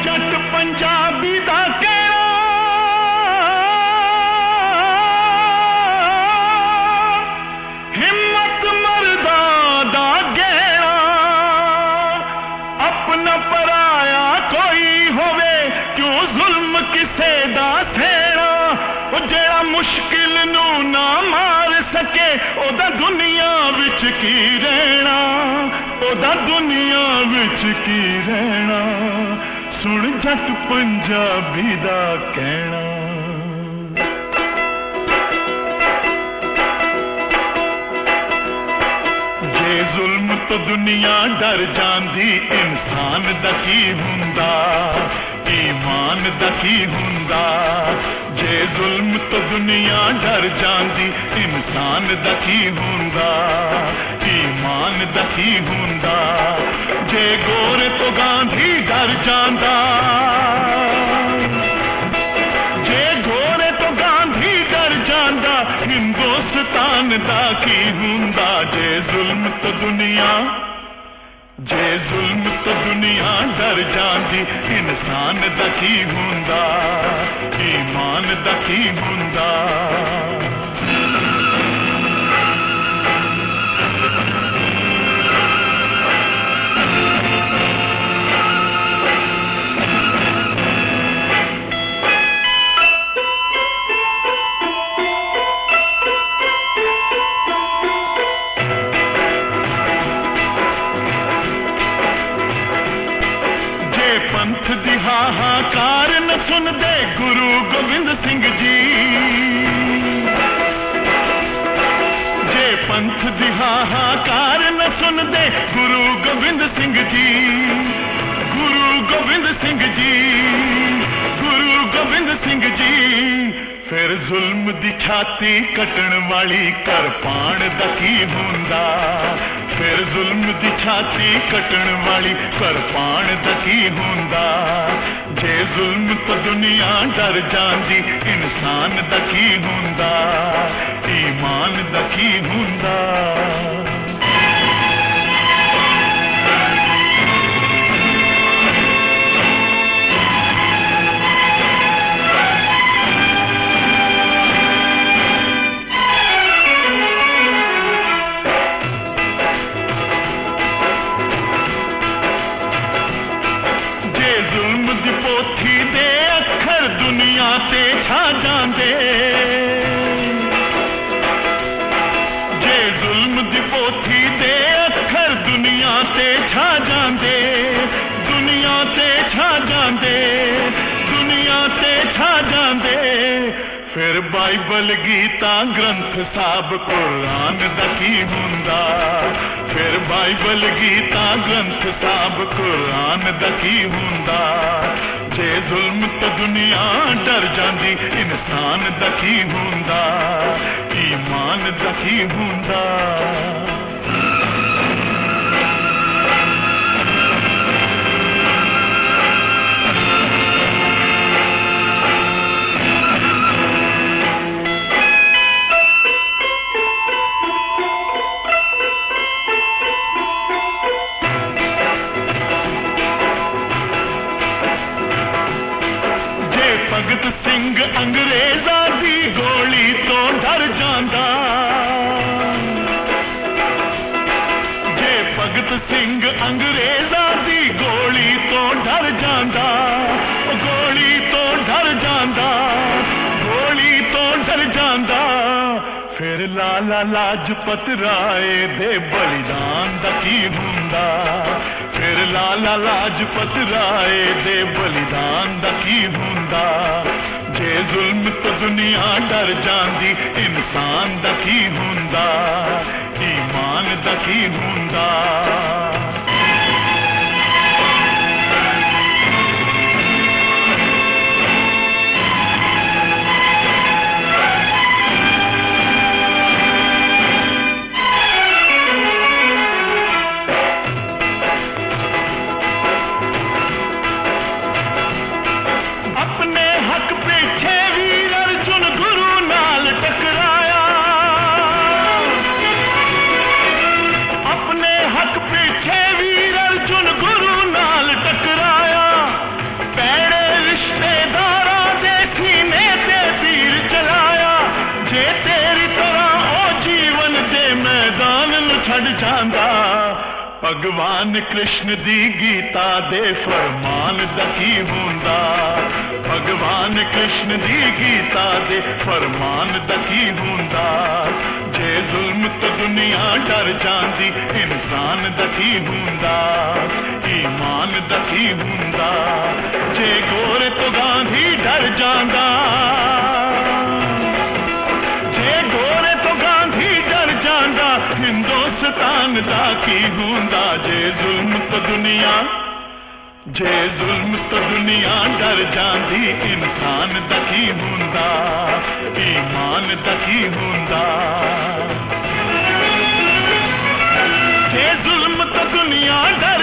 जट पंजाबी दा कहना हिम्मत मर्दा दा गहना अपना पराया कोई होवे क्यों जुल्म किसे दा थेड़ा जेड़ा मुश्किल नू ना मार सके ओदा दुनिया विच की रहना ओदा दुनिया विच की रहना सुन जट पंजाबी दा कहना जे जुल्म तो दुनिया डर जांदी इंसान दा की हुंदा ईमान दा की हुंदा जे जुल्म तो दुनिया डर जांदी इंसान दा की हुंदा ईमान दा की हुंदा जे गोरे तो गांधी डर जांदा जे गोरे तो गांधी डर जांदा हिंदुस्तान दा की हुंदा जे जुल्म तो दुनिया डर जांदी इंसान दा की हुंदा ईमान दा की हुंदा पंथ दी हाहाकार न सुन दे गुरु गोविंद सिंह जी जे पंथ दी हाहाकार न सुन दे गुरु गोविंद सिंह जी गुरु गोविंद सिंह जी गुरु गोविंद सिंह जी फिर जुल्म दी छाती कटण वाली करपान दा की हुंदा फिर जुल्म दी छाती कटण वाली करपान दा की हुंदा जे जुल्म तो दुनिया डर जांदी इंसान दा की हुंदा ईमान दा की हुंदा पोथी दे अखर दुनिया ते छा जांदे जे जुल्म दी पोथी दे अखर दुनिया ते छा जांदे दुनिया ते छा जांदे दुनिया ते छा जांदे फिर बाइबल गीता ग्रंथ साहब कुरान दा की हुंदा फिर बाइबल गीता ग्रंथ साहब कुरान दा की हुंदा जे जुल्म तो दुनिया डर जांदी इंसान दा की हुंदा ईमान दा की हुंदा भगत सिंह अंग्रेजा दी गोली तो डर जांदा जे भगत सिंह अंग्रेजा दी गोली तो डर जांदा गोली तो डर जांदा गोली तो डर जांदा फिर लाला लाजपत राय दे बलिदान दा की हुंदा फिर लाला लाजपत राय दे बलिदान दा की हुंदा जे जुल्म तो दुनिया डर जांदी इंसान दा की हुंदा ईमान दा की हुंदा पीछे भगवान कृष्ण दी गीता दे फरमान दा की हुंदा भगवान कृष्ण दी गीता दे फरमान दा की हुंदा जे जुल्म तो दुनिया डर जांदी इंसान दा की हुंदा ईमान दा की हुंदा जे गोरे तो गांधी डर जांदा जे गोरे तो गांधी डर जांदा हिंदुस्तान दा की हुंदा जे जुल्म तो दुनिया डर जांदी इंसान दा की हुंदा ईमान दा की हुंदा जे जुल्म तो दुनिया डर